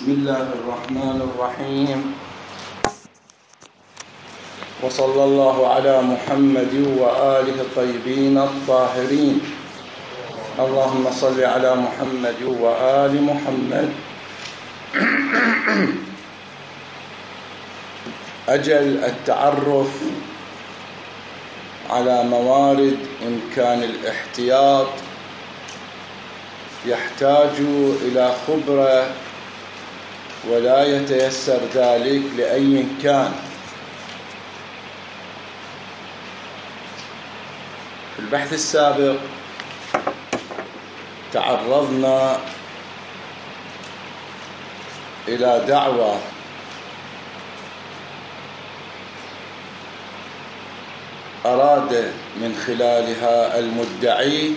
بسم الله الرحمن الرحيم، وصلى الله على محمد وآله الطيبين الطاهرين. اللهم صل على محمد وآل محمد. أجل التعرف على موارد إمكان الاحتياط يحتاج إلى خبرة، ولا يتيسر ذلك لأي كان. في البحث السابق تعرضنا إلى دعوة أراد من خلالها المدعي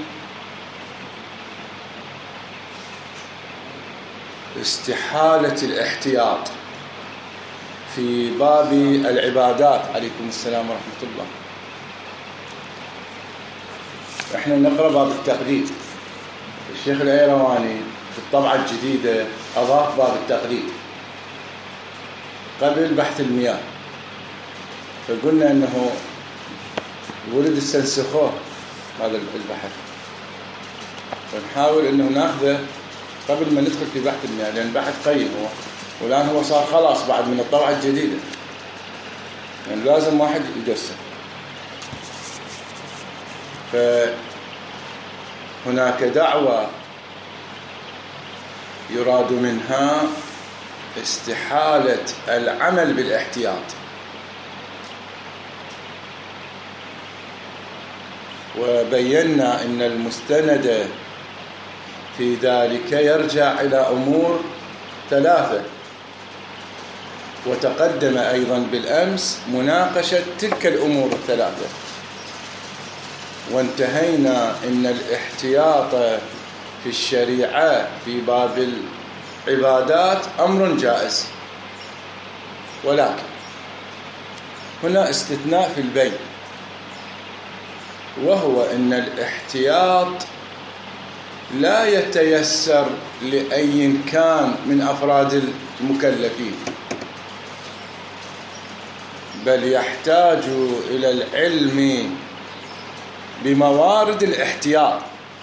استحالة الاحتياط في باب العبادات. عليكم السلام ورحمة الله. احنا نقرأ باب التقليد. الشيخ الأيرواني في الطبعة الجديدة أضاف باب التقليد قبل بحث المياه، فقلنا أنه ولد استنسخوه هذا البحث، ونحاول أنه ناخذه قبل ما ندخل في بحث المياه، لأن البحث قيم هو، والآن هو صار خلاص بعد من الطبعة الجديدة، يعني لازم واحد يدرسه. فهناك دعوة يراد منها استحالة العمل بالاحتياط، وبينا أن المستند في ذلك يرجع إلى أمور ثلاثة، وتقدم أيضا بالأمس مناقشة تلك الأمور الثلاثة، وانتهينا أن الاحتياط في الشريعة في باب العبادات أمر جائز، ولكن هنا استثناء في البين، وهو أن الاحتياط لا يتيسر لأي كان من أفراد المكلفين، بل يحتاج إلى العلم بموارد الاحتياط.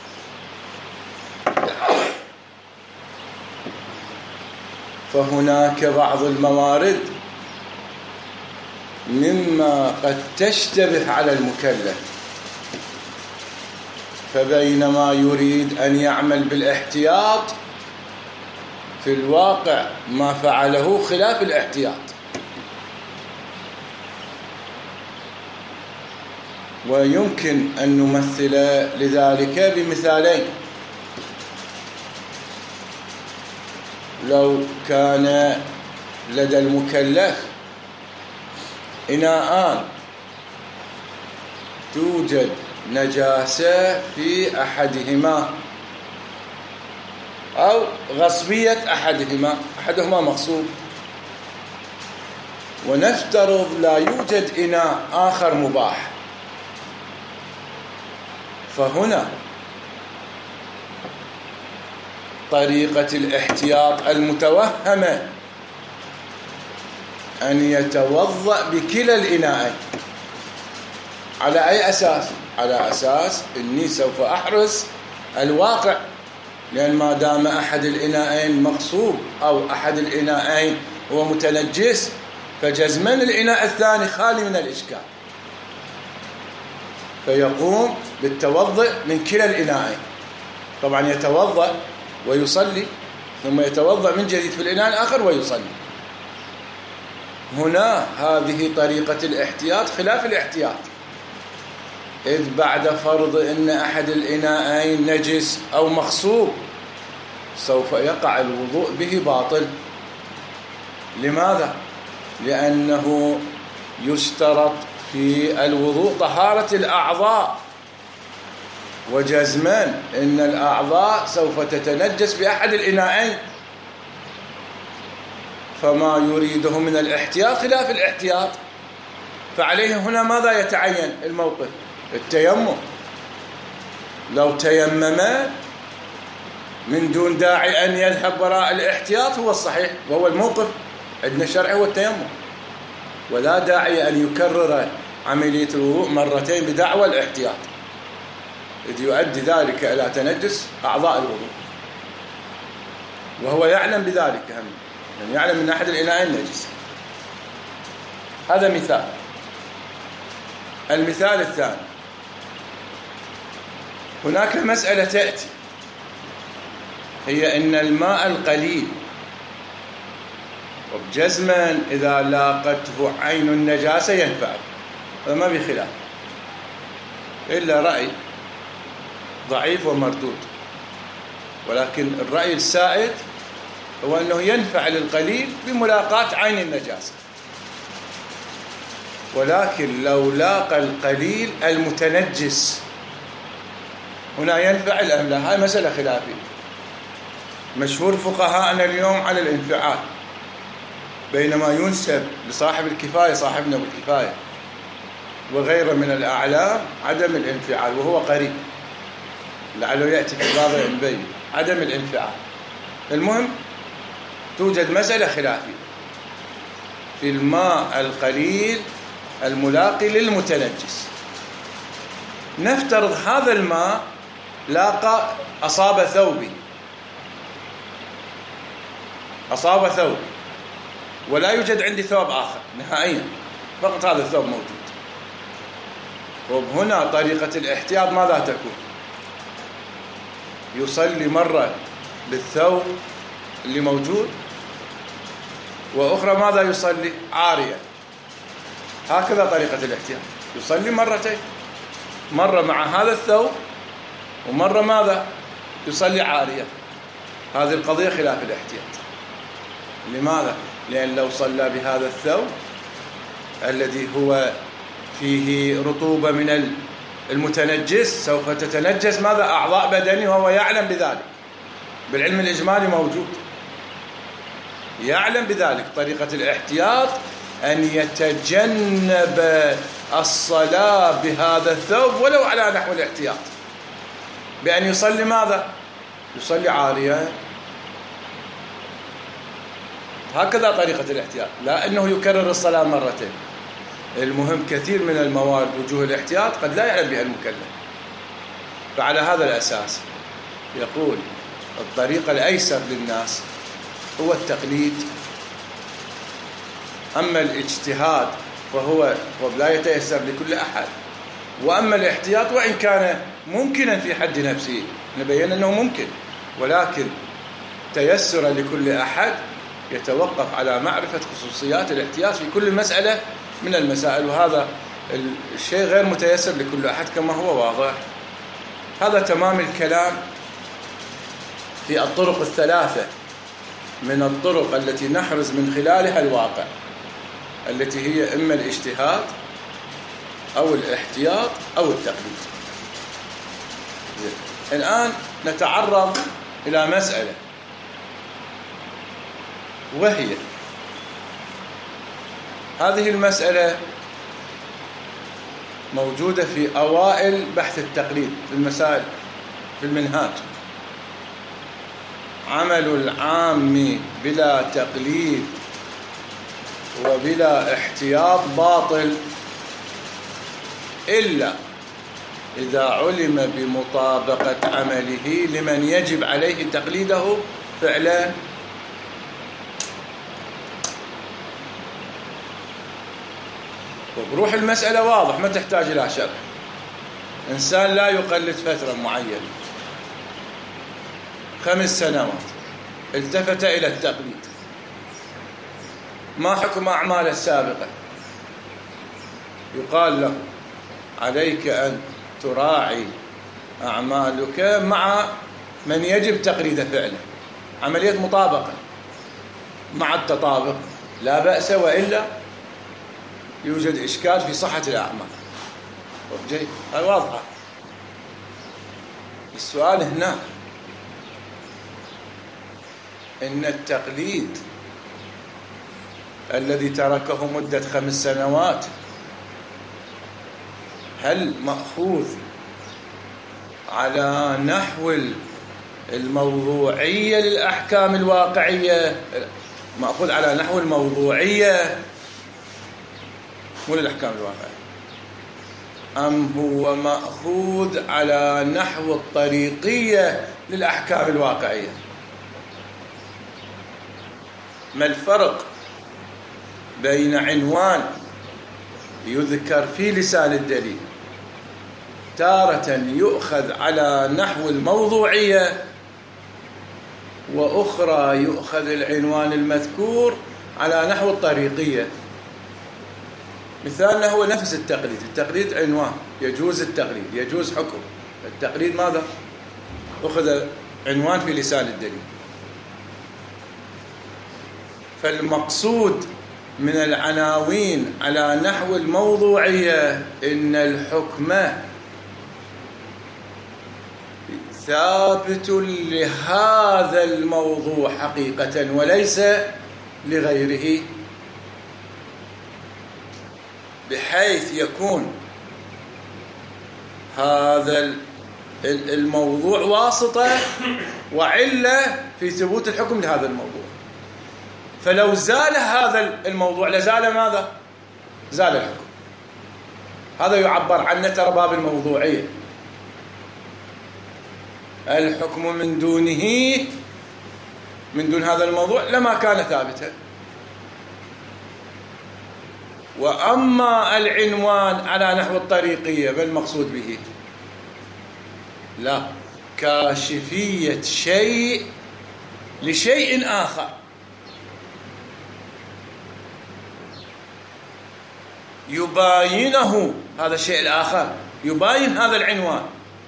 فهناك بعض الموارد مما قد تشتبه على المكلف، فبينما يريد أن يعمل بالاحتياط في الواقع ما فعله خلاف الاحتياط. ويمكن أن نمثل لذلك بمثالين. لو كان لدى المكلف إناءان توجد نجاسة في أحدهما أو غصبية أحدهما مغصوب، ونفترض لا يوجد إناء آخر مباح، فهنا طريقة الاحتياط المتوهمة أن يتوضأ بكلا الإناءين. على أي أساس؟ على أساس أني سوف أحرس الواقع، لأن ما دام أحد الإناءين مغصوب أو أحد الإناءين هو متنجس، فجزما الإناء الثاني خالي من الإشكال، فيقوم بالتوضؤ من كلا الإناءين. طبعا يتوضأ ويصلي، ثم يتوضأ من جديد في الإناء الآخر ويصلي. هنا هذه طريقة الاحتياط خلاف الاحتياط، إذ بعد فرض أن أحد الإناءين نجس أو مغصوب سوف يقع الوضوء به باطل. لماذا؟ لأنه يشترط في الوضوء طهارة الأعضاء، وجزما أن الأعضاء سوف تتنجس بأحد الإناءين، فما يريده من الاحتياط خلاف الاحتياط. فعليه هنا ماذا يتعين الموقف؟ التيمم. لو تيمم من دون داعي أن يذهب وراء الاحتياط هو الصحيح، وهو الموقف عندنا الشرعي هو التيمم، ولا داعي أن يكرر عملية الوضوء مرتين بدعوى الاحتياط، إذ يؤدي ذلك إلى تنجس أعضاء الوضوء، وهو يعلم بذلك هم، يعني يعلم من أحد الإناءين نجس. هذا مثال. المثال الثاني، هناك مسألة تأتي، هي أن الماء القليل وبجزما إذا لاقته عين النجاسة ينفع، فما بخلاف، إلا رأي ضعيف ومردود، ولكن الرأي السائد هو أنه ينفع للقليل بملاقاة عين النجاسة، ولكن لو لاقى القليل المتنجس هنا ينفع أم لا؟ هاي مسألة خلافية. مشهور فقهاءنا اليوم على الانفعال، بينما ينسب لصاحب الكفاية صاحبنا بالكفاية وغيره من الأعلام عدم الانفعال، وهو قريب لعله يأتي في باب المبين عدم الانفعال. المهم توجد مسألة خلافية في الماء القليل الملاقي للمتنجس. نفترض هذا الماء أصاب ثوبي ولا يوجد عندي ثوب آخر نهائيا، فقط هذا الثوب موجود. وهنا طريقة الاحتياط ماذا تكون؟ يصلي مرة بالثوب اللي موجود، وأخرى ماذا يصلي؟ عارية. هكذا طريقة الاحتياط، يصلي مرتين، مرة مع هذا الثوب ومرة ماذا؟ يصلي عارية. هذه القضية خلاف الاحتياط. لماذا؟ لأن لو صلى بهذا الثوب الذي هو فيه رطوبة من المتنجس سوف تتنجس ماذا؟ أعضاء بدنه، وهو يعلم بذلك، بالعلم الإجمالي موجود، يعلم بذلك. طريقة الاحتياط أن يتجنب الصلاة بهذا الثوب ولو على نحو الاحتياط، بأن يصلي ماذا؟ يصلي عارية. هكذا طريقة الاحتياط، لا أنه يكرر الصلاة مرتين. المهم كثير من الموارد وجوه الاحتياط قد لا يعلم بها المكلف، فعلى هذا الأساس يقول الطريقة الأيسر للناس هو التقليد. أما الاجتهاد فهو لا يتيسر لكل أحد، وأما الاحتياط وإن كان ممكنا في حد نفسه، نبين أنه ممكن، ولكن تيسر لكل أحد يتوقف على معرفة خصوصيات الاحتياط في كل مسألة من المسائل، وهذا الشيء غير متيسر لكل أحد كما هو واضح. هذا تمام الكلام في الطرق الثلاثة من الطرق التي نحرز من خلالها الواقع، التي هي إما الاجتهاد أو الاحتياط أو التقليد. الآن نتعرض إلى مسألة، وهي هذه المسألة موجودة في أوائل بحث التقليد في المسائل في المنهاج. عمل العام بلا تقليد وبلا احتياط باطل إلا إذا علم بمطابقة عمله لمن يجب عليه تقليده فعلا. وبروح المسألة واضح، ما تحتاج إلى شرح. إنسان لا يقلد فترة معينة 5 سنوات، التفت إلى التقليد، ما حكم أعماله السابقة؟ يقال له عليك أن تراعي أعمالك مع من يجب تقليد فعله، عملية مطابقة. مع التطابق لا بأس، وإلا يوجد إشكال في صحة الأعمال. جيد، هاي واضحة. السؤال هنا إن التقليد الذي تركه مدة 5 سنوات هل مأخوذ على نحو الموضوعية للأحكام الواقعية مأخوذ على نحو الموضوعية مو للأحكام الواقعية، أم هو مأخوذ على نحو الطريقية للأحكام الواقعية؟ ما الفرق بين عنوان يذكر في لسان الدليل تارة يؤخذ على نحو الموضوعية، وأخرى يؤخذ العنوان المذكور على نحو الطريقية؟ مثالنا هو نفس التقليد. التقليد عنوان، يجوز التقليد، يجوز حكم. التقليد ماذا؟ أخذ عنوان في لسان الدليل. فالمقصود من العناوين على نحو الموضوعية إن الحكم ثابت لهذا الموضوع حقيقة وليس لغيره، بحيث يكون هذا الموضوع واسطة وعلة في ثبوت الحكم لهذا الموضوع. فلو زال هذا الموضوع لزال ماذا؟ زال الحكم. هذا يعبر عنه ترى باب الموضوعية. الحكم من دونه، من دون هذا الموضوع لما كان ثابتا. وأما العنوان على نحو الطريقية ما المقصود به؟ لا، كاشفية شيء لشيء آخر، يباينه هذا الشيء الآخر، يباين هذا العنوان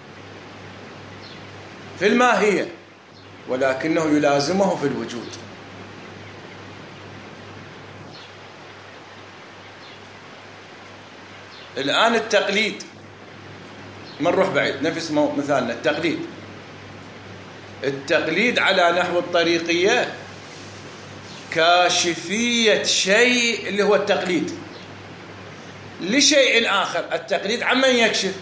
في الماهية، ولكنه يلازمه في الوجود. الآن التقليد، ما نروح بعيد، نفس مثالنا التقليد على نحو الطريقية كاشفية شيء اللي هو التقليد لشيء آخر. التقليد عمن يكشف؟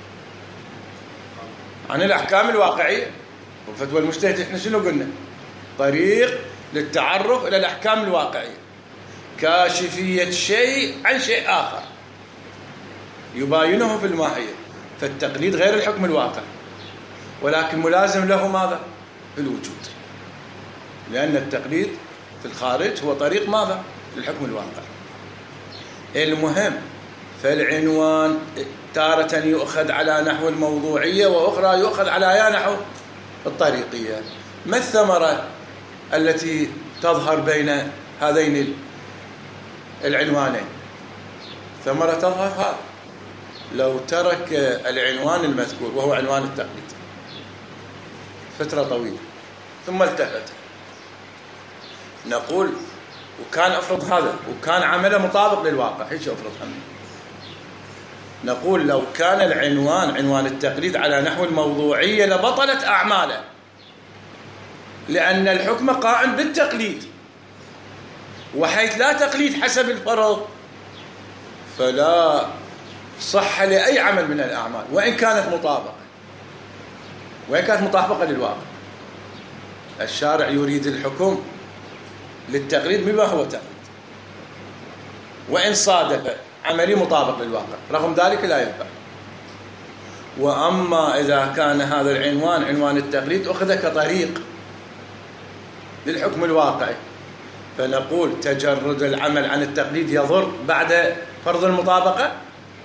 عن الأحكام الواقعية. وفتوى المجتهد احنا شنو قلنا؟ طريق للتعرف إلى الأحكام الواقعية، كاشفية شيء عن شيء آخر يباينه في الماهية. فالتقليد غير الحكم الواقع، ولكن ملازم له ماذا؟ في الوجود، لأن التقليد في الخارج هو طريق ماذا؟ للحكم الواقع. المهم، فالعنوان تارة يؤخذ على نحو الموضوعية، وأخرى يؤخذ على نحو الطريقية. ما الثمرة التي تظهر بين هذين العنوانين؟ ثمرة تظهر هذا: لو ترك العنوان المذكور وهو عنوان التقليد فترة طويلة ثم التفت، نقول وكان أفرض هذا وكان عمله مطابق للواقع، ايش أفرض هم؟ نقول لو كان العنوان عنوان التقليد على نحو الموضوعية لبطلت أعماله، لأن الحكم قائم بالتقليد، وحيث لا تقليد حسب الفرض فلا صح لأي عمل من الأعمال وإن كانت مطابقة للواقع. الشارع يريد الحكم للتقليد بما هو تقليد، وإن صادف عملي مطابق للواقع، رغم ذلك لا ينفع. وأما إذا كان هذا العنوان عنوان التقليد أخذ كطريق للحكم الواقعي، فنقول تجرد العمل عن التقليد يضر بعد فرض المطابقة؟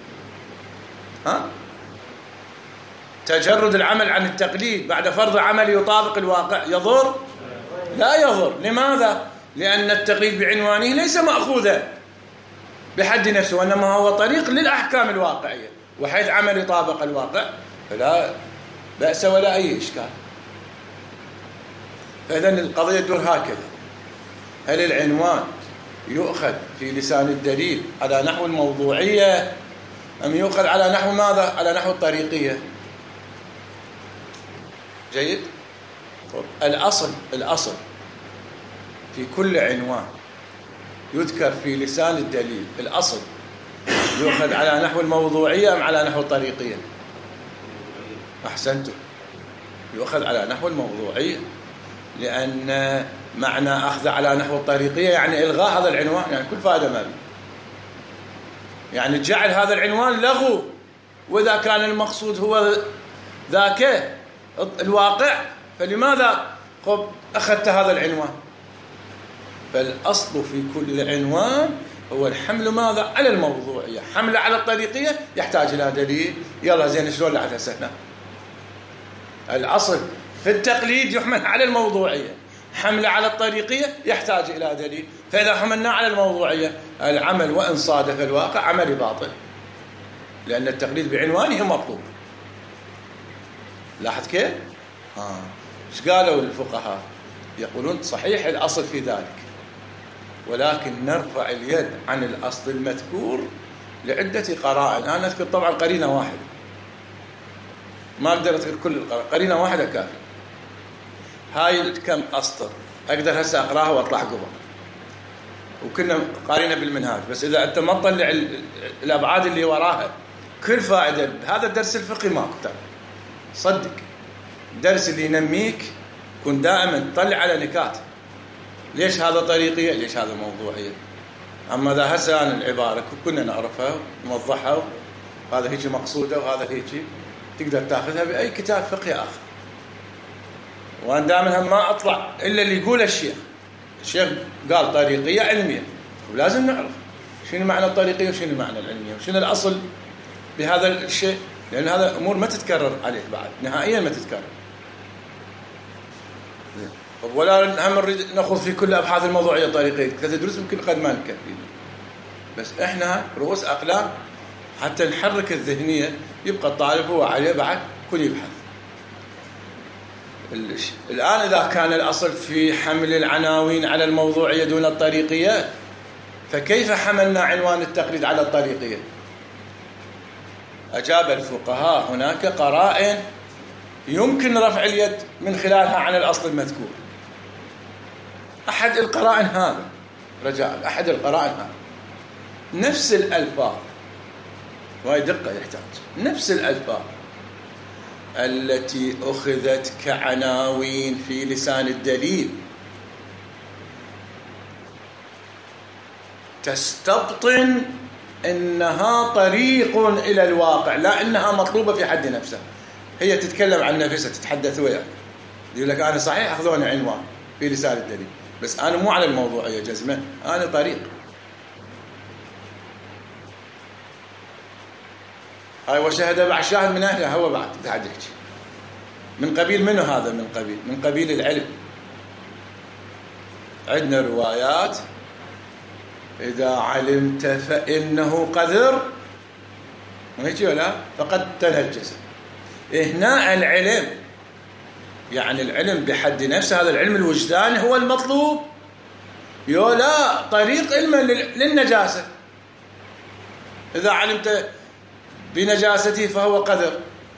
تجرد العمل عن التقليد بعد فرض عمل يطابق الواقع يضر؟ لا يضر. لماذا؟ لأن التقليد بعنوانه ليس مأخوذا بحد نفسه، وإنما هو طريق للأحكام الواقعية، وحيث عمل يطابق الواقع فلا بأس ولا أي إشكال. فإذن القضية تدور هكذا: هل العنوان يؤخذ في لسان الدليل على نحو الموضوعية أم يؤخذ على نحو ماذا؟ على نحو الطريقية. جيد؟ الأصل في كل عنوان يذكر في لسان الدليل، الأصل يؤخذ على نحو الموضوعية أم على نحو الطريقية؟ أحسنتم، يؤخذ على نحو الموضوعية، لأن معنى أخذ على نحو الطريقية يعني إلغاء هذا العنوان، يعني كل فائدة ما فيه، يعني جعل هذا العنوان لغو. وإذا كان المقصود هو ذاك الواقع فلماذا أخذت هذا العنوان؟ فالأصل في كل عنوان هو الحمل ماذا؟ على الموضوعية. حمل على الطريقية يحتاج إلى دليل. يلا زين شلون لعت هسه؟ الأصل في التقليد يحمل على الموضوعية، حمل على الطريقية يحتاج إلى دليل. فإذا حملنا على الموضوعية العمل وإن صادف الواقع عملي باطل، لأن التقليد بعنوانه مطلوب. لاحظ كيف؟ ايش قالوا الفقهاء؟ يقولون صحيح الأصل في ذلك، ولكن نرفع اليد عن الأصل المذكور لعدة قرائن. أنا أذكر طبعا قرينة واحدة، ما أقدر أذكر كل القرائن، قرينة واحدة كافية. هاي كم أسطر أقدر هسه أقراها وأطلع قبل، وكنا قارينا بالمنهاج. بس إذا أنت ما تطلع الأبعاد اللي وراها كل فائدة بهذا الدرس الفقهي ما أكتر. صدق درس اللي ينميك كن دائما تطلع على نكات. ليش هذا طريقية؟ ليش هذا موضوعية؟ أما إذا هسه أنا العبارة كنا نعرفها ونوضحها، هذا هيك مقصودة وهذا هيك، تقدر تأخذها بأي كتاب فقهي آخر. وأنا دائما ما أطلع إلا اللي يقول الشيخ قال طريقية علمية، ولازم نعرف شنو معنى الطريقية وشنو معنى العلمية وشنو الأصل بهذا الشيء، لأن هذا أمور ما تتكرر عليه بعد نهائيا، ما تتكرر. ولا هم نريد نأخذ في كل أبحاث الموضوعية الطريقية، 3 دروس يمكن قد ما نكفي، بس إحنا رؤوس أقلام حتى نحرك الذهنية، يبقى الطالب هو عليه بعد كل يبحث. الآن إذا كان الأصل في حمل العناوين على الموضوعية دون الطريقية، فكيف حملنا عنوان التقليد على الطريقية؟ أجاب الفقهاء هناك قرائن يمكن رفع اليد من خلالها عن الأصل المذكور. أحد القرائن هذا، رجاء، أحد القرائن هذا نفس الألفاظ، وهي دقة يحتاج، نفس الألفاظ التي أخذت كعناوين في لسان الدليل تستبطن إنها طريق إلى الواقع، لا إنها مطلوبة في حد نفسها. هي تتكلم عن نفسها، تتحدث وياك، يقول لك أنا صحيح أخذوني عنوان في لسان الدليل، بس أنا مو على الموضوعية جزمة، أنا طريق. هاي وشهد بعد شاهد من أهلها، هو بعد تحدث من قبيل منه هذا، من قبيل العلم. عندنا روايات إذا علمت فإنه قذر، هيك ولا فقد تنجس. هنا العلم يعني العلم بحد نفسه، هذا العلم الوجداني هو المطلوب، لا طريق علما للنجاسة. إذا علمت بنجاسته فهو قذر،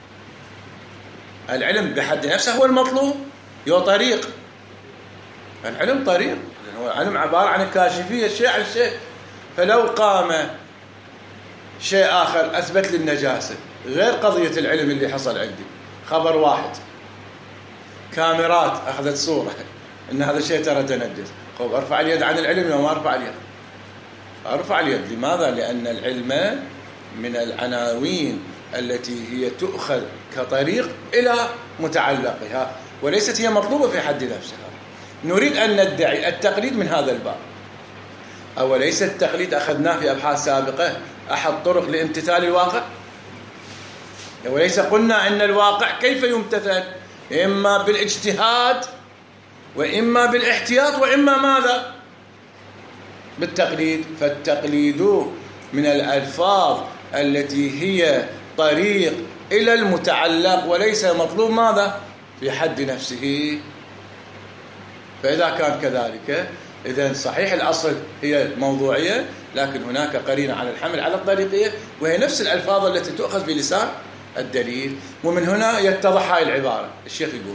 العلم بحد نفسه هو المطلوب، طريق. العلم طريق، هو العلم عبارة عن الكاشفية، الشيء عن الشيء. فلو قام شيء آخر أثبت لي النجاسة غير قضية العلم اللي حصل عندي، خبر واحد، كاميرات أخذت صورة إن هذا الشيء ترى تنجس، أرفع اليد عن العلم وما أرفع اليد؟ أرفع اليد. لماذا؟ لأن العلم من العناوين التي هي تؤخذ كطريق إلى متعلقها، وليست هي مطلوبة في حد نفسها. نريد أن ندعي التقليد من هذا الباب. أوليس التقليد أخذناه في أبحاث سابقة أحد طرق لامتثال الواقع؟ وليس قلنا أن الواقع كيف يمتثل؟ إما بالاجتهاد وإما بالاحتياط وإما ماذا؟ بالتقليد. فالتقليد من الألفاظ التي هي طريق إلى المتعلق، وليس مطلوب ماذا؟ في حد نفسه. فإذا كان كذلك إذن صحيح الأصل هي موضوعية، لكن هناك قرينة على الحمل على الطريقية، وهي نفس الألفاظ التي تؤخذ في لسان الدليل. ومن هنا يتضح هذه العبارة. الشيخ يقول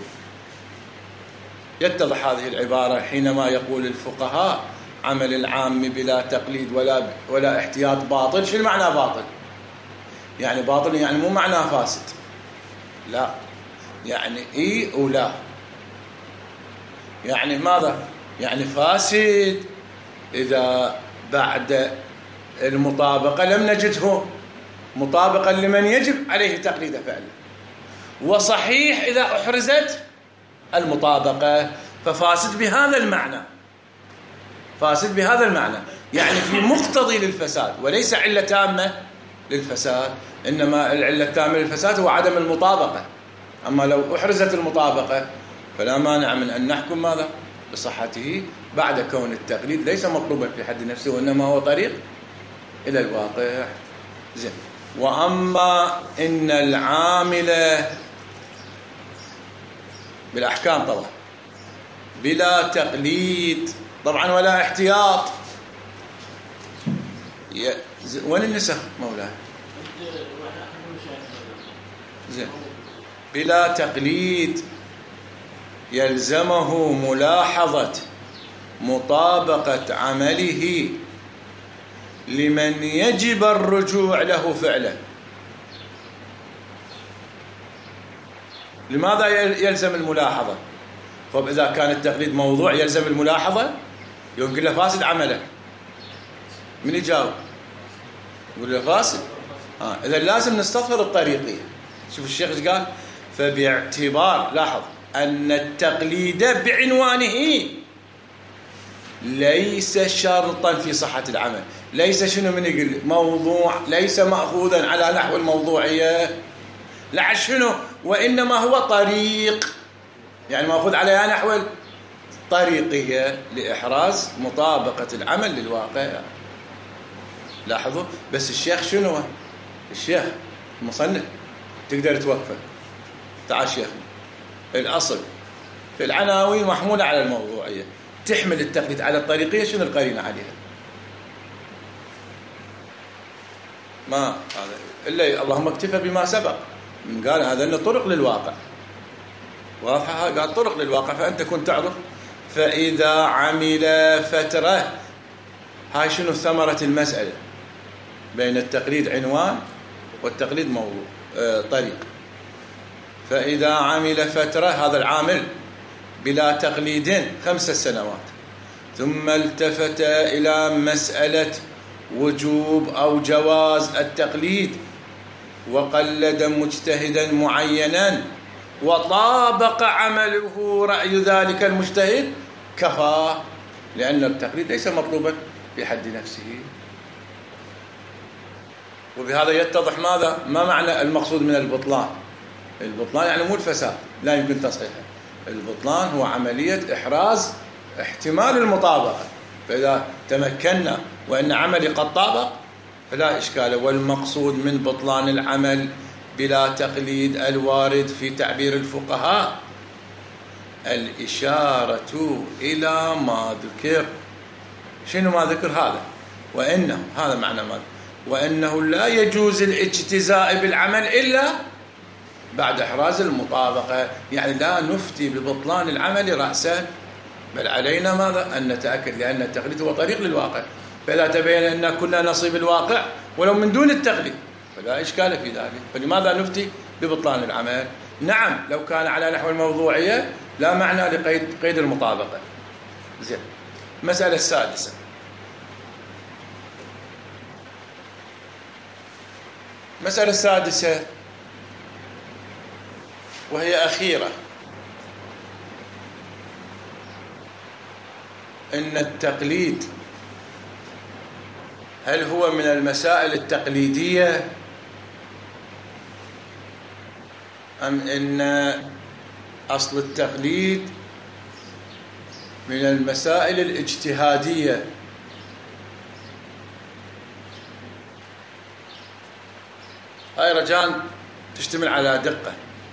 يتضح هذه العبارة حينما يقول الفقهاء عمل العام بلا تقليد ولا احتياط باطل. شو المعنى باطل؟ يعني باطل يعني مو معناه فاسد، لا، يعني إي ولا. يعني ماذا؟ يعني فاسد إذا بعد المطابقة لم نجده مطابقا لمن يجب عليه تقليده فعلا، وصحيح إذا أحرزت المطابقة، ففاسد بهذا المعنى، فاسد بهذا المعنى، يعني في مقتضي للفساد وليس علة تامة للفساد، إنما العلة التامة للفساد هو عدم المطابقة. أما لو أحرزت المطابقة فلا مانع من أن نحكم ماذا؟ بصحته، بعد كون التقليد ليس مطلوبا في حد نفسه وإنما هو طريق إلى الواقع. زين. وأما إن العامل بالأحكام طبعا بلا تقليد طبعا ولا احتياط. وين النسخ مولاي؟ زين. بلا تقليد يلزمه ملاحظة مطابقة عمله لمن يجب الرجوع له فعلا. لماذا يلزم الملاحظة؟ فإذا كان التقليد موضوع يلزم الملاحظة، يقول له فاسد عمله، من يجاوب؟ يقول له فاسد. إذا لازم نستظهر الطريقية. شوف الشيخ ايش قال؟ فباعتبار، لاحظ، أن التقليد بعنوانه ليس شرطا في صحة العمل. ليس شنو من يقول موضوع، ليس مأخوذا على نحو الموضوعية، لا شنو، وإنما هو طريق، يعني مأخوذ على نحو الطريقية لإحراز مطابقة العمل للواقع. لاحظوا. بس الشيخ شنو؟ الشيخ المصنف تقدر توقفه. تعال شيخنا، الأصل في العناوين محمولة على الموضوعية، تحمل التقليد على الطريقية، شنو القرينة عليها؟ ما هذا إلا اللهم اكتفى بما سبق من قال هذا إنه طرق للواقع واضحة. قال طرق للواقع، فأنت كنت تعرف. فإذا عمل فترة، هاي شنو ثمرة المسألة بين التقليد عنوان والتقليد موضوع طريق. فإذا عمل فترة، هذا العامل بلا تقليد 5 سنوات، ثم التفت إلى مسألة وجوب أو جواز التقليد وقلد مجتهدا معينا وطابق عمله رأي ذلك المجتهد، كفى، لأن التقليد ليس مطلوبا بحد نفسه. وبهذا يتضح ماذا؟ ما معنى المقصود من البطلان. البطلان يعني مو الفساد، لا يمكن تصحيحه. البطلان هو عملية إحراز احتمال المطابقة، فإذا تمكنا وإن عملي قد طابق فلا إشكال. والمقصود من بطلان العمل بلا تقليد الوارد في تعبير الفقهاء الإشارة إلى ما ذكر. شنو ما ذكر هذا؟ وإنه، هذا معنى ما ذكر، وإنه لا يجوز الاجتزاء بالعمل إلا بعد إحراز المطابقة. يعني لا نفتي ببطلان العمل رأسا، بل علينا ماذا؟ أن نتأكد، لأن التقليد هو طريق للواقع. فإذا تبين أن كنا نصيب الواقع ولو من دون التقليد فلا إشكال في ذلك. فلماذا نفتي ببطلان العمل؟ نعم لو كان على نحو الموضوعية لا معنى لقيد المطابقة. زين. المسألة السادسة، المسألة السادسة وهي أخيرة، إن التقليد هل هو من المسائل التقليدية أم إن أصل التقليد من المسائل الاجتهادية؟ هاي رجاء تشتمل على دقة.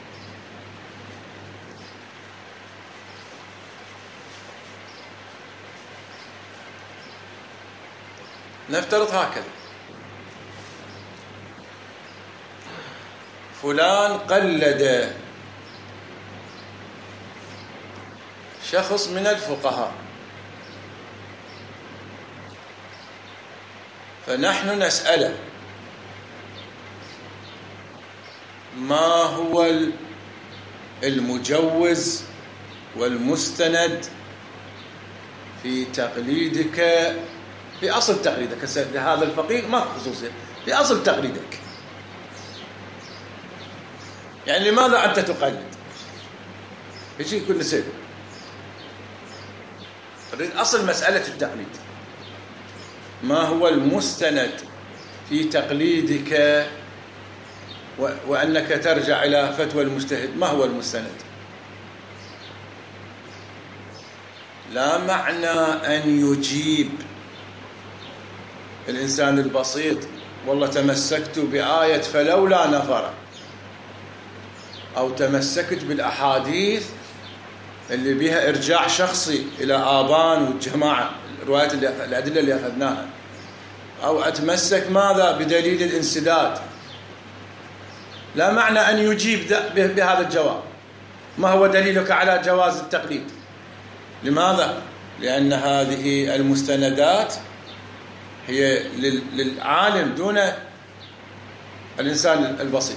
نفترض هكذا: فلان قلد شخص من الفقهاء، فنحن نسأله ما هو المجوز والمستند في تقليدك، في أصل تقليدك لهذا الفقيه، ما خصوصية، في أصل تقليدك. يعني لماذا أنت تقلد؟ يجي كل شيء أصل مسألة التقليد. ما هو المستند في تقليدك وأنك ترجع إلى فتوى المجتهد؟ ما هو المستند؟ لا معنى أن يجيب الإنسان البسيط والله تمسكت بآية فلولا نفر، أو تمسكت بالأحاديث اللي بها إرجاع شخصي إلى آبان والجماعة، الروايات الأدلة اللي أخذناها، أو أتمسك ماذا بدليل الانسداد. لا معنى أن يجيب بهذا الجواب. ما هو دليلك على جواز التقليد؟ لماذا؟ لأن هذه المستندات هي للعالم دون الإنسان البسيط.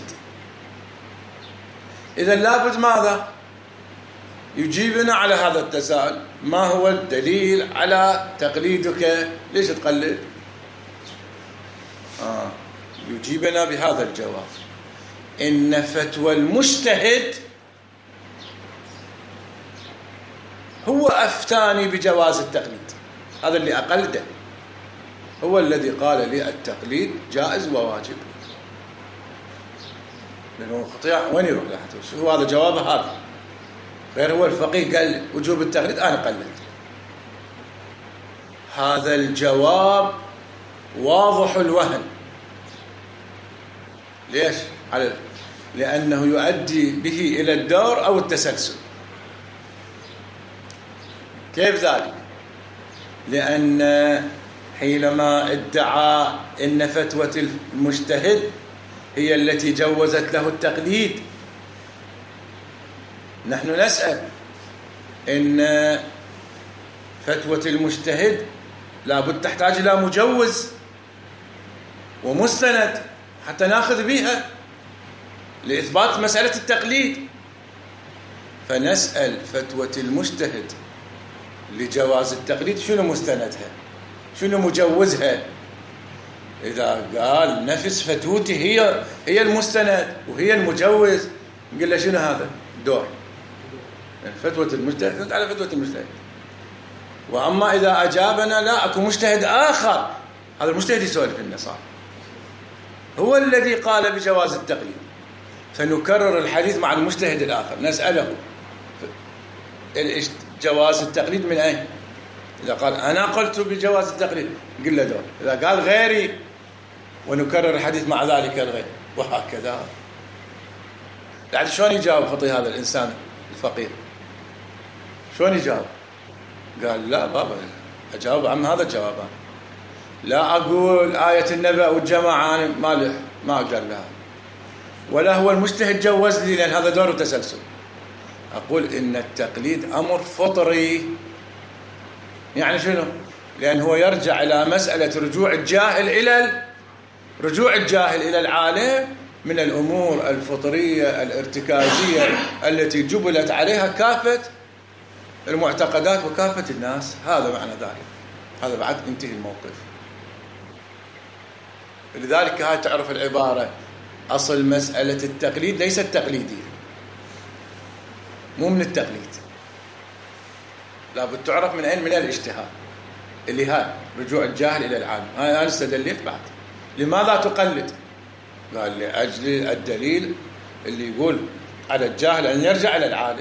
إذا لابد ماذا؟ يجيبنا على هذا التساؤل: ما هو الدليل على تقليدك؟ ليش تقلد؟ يجيبنا بهذا الجواب: إن فتوى المجتهد هو أفتاني بجواز التقليد. هذا اللي أقلده، هو الذي قال لي التقليد جائز وواجب. لأنه قطيع وين يروح لحته؟ شو هذا جوابه؟ هذا غير هو الفقيه قال وجوب التقليد، أنا قلدت. هذا الجواب واضح الوهن. ليش؟ لأنه يؤدي به إلى الدور أو التسلسل. كيف ذلك؟ لأن حينما ادعى إن فتوى المجتهد هي التي جوزت له التقليد، نحن نسأل إن فتوى المجتهد لابد تحتاج إلى مجوز ومستند حتى ناخذ بها لإثبات مسألة التقليد. فنسأل فتوى المجتهد لجواز التقليد شنو مستندها، شنو مجوزها. إذا قال نفس فتوتي هي المستند وهي المجوز، نقول له شنو هذا الدور؟ فتوى المجتهد على فتوى المجتهد. وأما إذا أجابنا لا أكو مجتهد آخر، هذا المجتهد يسولف لنا صار هو الذي قال بجواز التقليد، فنكرر الحديث مع المجتهد الآخر نسأله جواز التقليد من أين؟ إذا قال أنا قلت بجواز التقليد قل له دور، إذا قال غيري ونكرر الحديث مع ذلك الغير، وهكذا. يعني شلون يجاوب خطي هذا الإنسان الفقير؟ شلون يجاوب؟ قال لا بابا أجاوب عن هذا الجواب، لا أقول آية النبأ والجماعة أنا ما قال لها، ولا هو المجتهد جوز لي، لأن هذا دور تسلسل. أقول إن التقليد أمر فطري. يعني شنو؟ لأن هو يرجع إلى مسألة رجوع الجاهل إلى العالم من الأمور الفطرية الارتكازية التي جبلت عليها كافة المعتقدات وكافة الناس. هذا معنى ذلك. هذا بعد انتهي الموقف. لذلك هاي تعرف العبارة: أصل مسألة التقليد ليست تقليدية، مو من التقليد، لابد تعرف من أين؟ من الاجتهاد، اللي هاي رجوع الجاهل إلى العالم. أنا استدليت بعد. لماذا تقلد؟ قال لأجل الدليل اللي يقول على الجاهل أن يرجع إلى العالم.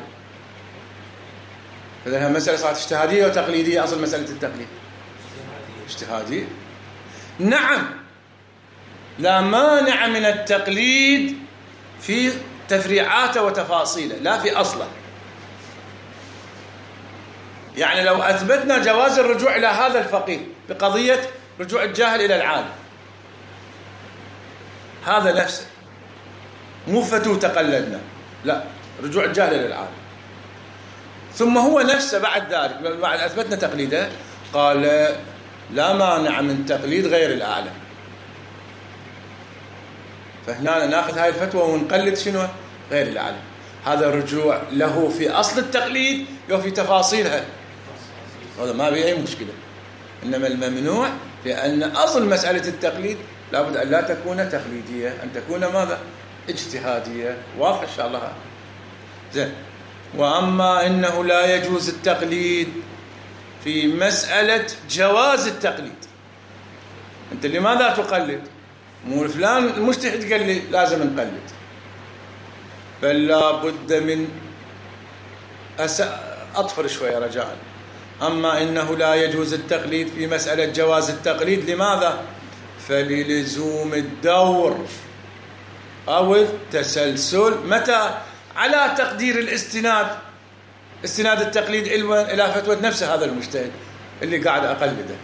إذا مسألة صارت اجتهادية وتقليدية. أصل مسألة التقليد اجتهادية. نعم، لا مانع من التقليد في تفريعاته وتفاصيله، لا في أصله. يعني لو أثبتنا جواز الرجوع إلى هذا الفقيه بقضية رجوع الجاهل إلى العالم، هذا نفسه مو فتو تقلدنا، لا، رجوع الجاهل إلى العالم. ثم هو نفسه بعد ذلك بعد أثبتنا تقليده قال لا مانع من تقليد غير الأعلم. فهنا ناخذ هاي الفتوى ونقلد شنو؟ غير الأعلم. هذا الرجوع له في أصل التقليد وفي تفاصيلها، هذا ما به أي مشكلة. إنما الممنوع في أن أصل مسألة التقليد لابد أن لا تكون تقليدية، أن تكون ماذا؟ اجتهادية. واضح إن شاء الله. زين. وأما إنه لا يجوز التقليد في مسألة جواز التقليد، أنت لماذا تقلد؟ مو فلان المجتهد قال لي لازم نقلد، بل لا بد من أطفر شوية رجاء. أما إنه لا يجوز التقليد في مسألة جواز التقليد، لماذا؟ فللزوم الدور أو التسلسل. متى؟ على تقدير الاستناد، استناد التقليد إلى فتوى نفسه هذا المجتهد اللي قاعد أقلده.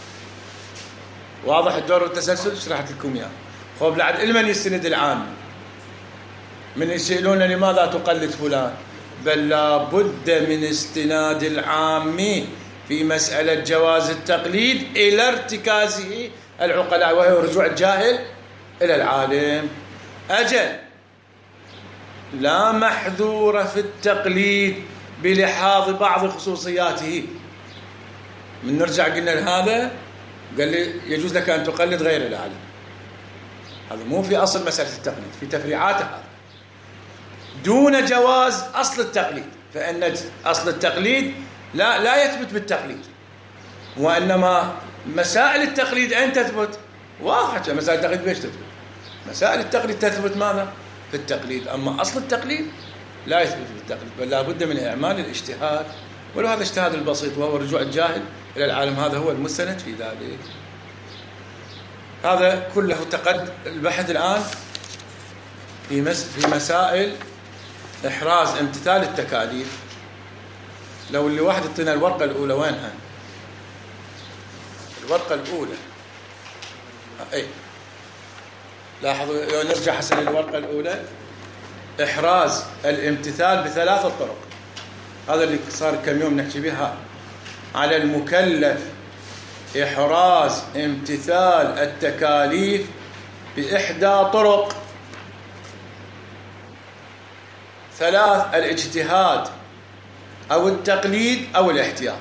واضح الدور والتسلسل؟ شرحت لكم إياه. خب لعد علما يستند العام من يسألون لماذا تقلد فلان، بل لا بد من استناد العام في مسألة جواز التقليد إلى ارتكازه العقلاء، وهو رجوع الجاهل إلى العالم. أجل لا محذور في التقليد بلحاظ بعض خصوصياته. من نرجع قلنا لهذا، قال لي يجوز لك أن تقلد غير العالم، هذا مو في أصل مسألة التقليد، في تفريعاتها دون جواز أصل التقليد. فإن أصل التقليد لا يثبت بالتقليد، وإنما مسائل التقليد أين تثبت؟ واضحة. مسائل التقليد بيش تثبت؟ مسائل التقليد تثبت ماذا؟ في التقليد. أما أصل التقليد لا يثبت بالتقليد، بل لا بد من إعمال الاجتهاد، ولو هذا الاجتهاد البسيط وهو رجوع الجاهل إلى العالم، هذا هو المستند في ذلك. هذا كله البحث الآن في مسائل إحراز امتثال التكاليف. لو اللي واحد يعطينا الورقة الأولى، وينها الورقة الأولى؟ أي لاحظوا، نرجع حسن الورقة الأولى. إحراز الامتثال بثلاثة طرق، هذا اللي صار كم يوم نحكي بها. على المكلف إحراز امتثال التكاليف بإحدى طرق ثلاث: الاجتهاد أو التقليد أو الاحتياط.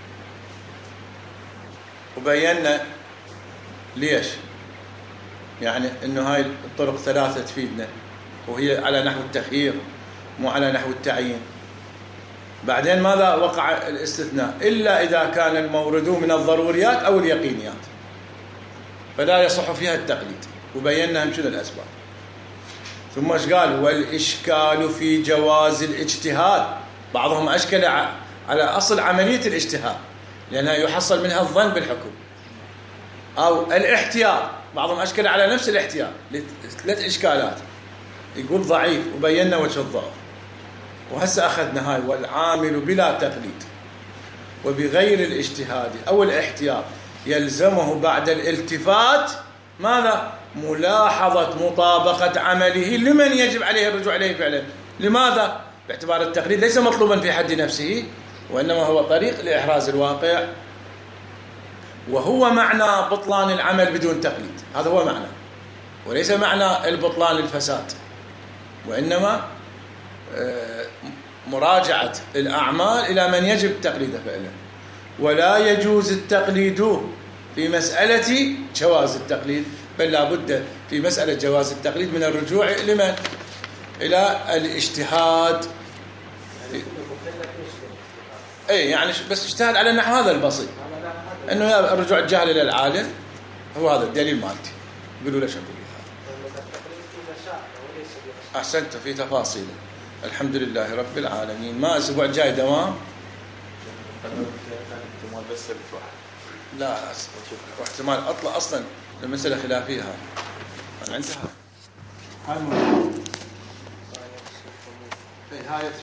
وبينا ليش، يعني إنه هاي الطرق ثلاثة تفيدنا، وهي على نحو التخيير مو على نحو التعيين. بعدين ماذا وقع الاستثناء؟ إلا إذا كان المورد من الضروريات أو اليقينيات فلا يصح فيها التقليد، وبينا هم شنو الأسباب. ثم ايش قال؟ والإشكال في جواز الاجتهاد. بعضهم أشكل على أصل عملية الاجتهاد لأنها يحصل منها الظن بالحكم، أو الاحتياط، بعضهم أشكل على نفس الاحتياط. ثلاث إشكالات، يقول ضعيف، وبينا وجه الضعف. وهسه أخذنا هاي: والعامل بلا تقليد وبغير الاجتهاد أو الاحتياط يلزمه بعد الالتفات ماذا؟ ملاحظة مطابقة عمله لمن يجب عليه الرجوع إليه فعلا. لماذا؟ باعتبار التقليد ليس مطلوبا في حد نفسه، وإنما هو طريق لإحراز الواقع، وهو معنى بطلان العمل بدون تقليد. هذا هو معنى، وليس معنى البطلان الفساد، وإنما مراجعة الأعمال إلى من يجب تقليده فعلا. ولا يجوز التقليد في مسألة جواز التقليد، بل لا بد في مسألة جواز التقليد من الرجوع لمن؟ إلى الاجتهاد. أي يعني بس اجتهد على النحو هذا البسيط، إنه الرجوع الجاهل إلى العالم هو هذا الدليل مالتي. يقولوا ليش أقول هذا؟ أحسنت في تفاصيله. الحمد لله رب العالمين. ما الأسبوع الجاي دوام؟ لا، واحتمال أطلع أصلا المسألة خلافية. هاي انتهى. هاي